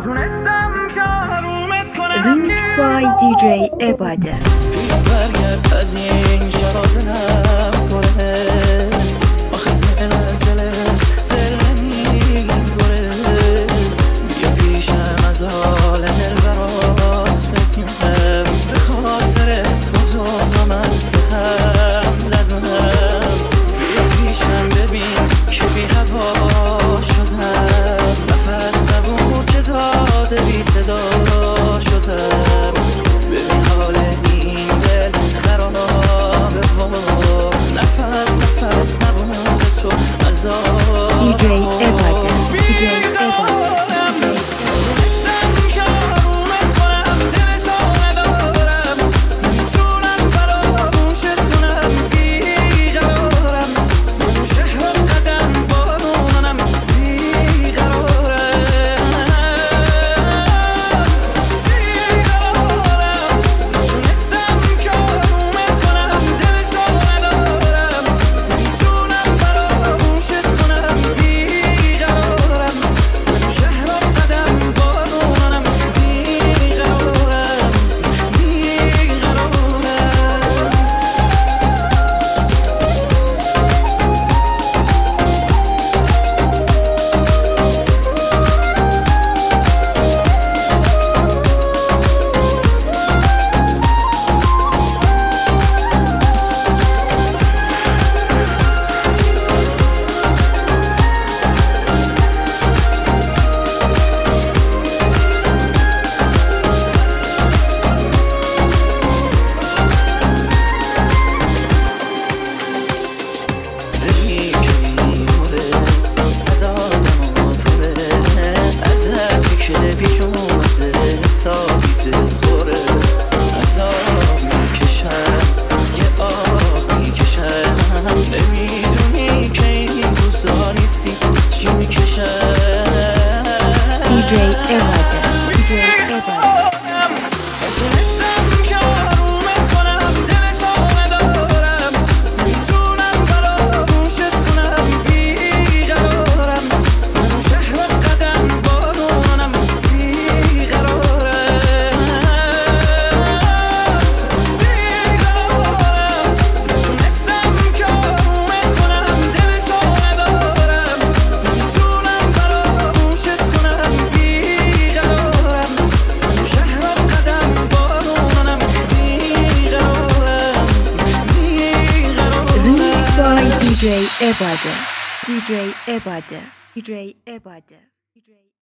Remix by DJ Ebade. برگرد از این شرات نپره آخه دل از دلت دل نمیبره بیا پیشم از حال دل براز بگم به خاطرت با تو من به هم زدم بیا پیشم ببین که بی هوا شدم نفس نبود که داده بی صدا شدم ببین حال این دل خرابه و نفس نبود تو عذاب DJ Ebade. DJ Ebade. DJ Ebade. DJ Ebade. DJ Ebade. DJ Ebade. DJ Ebade.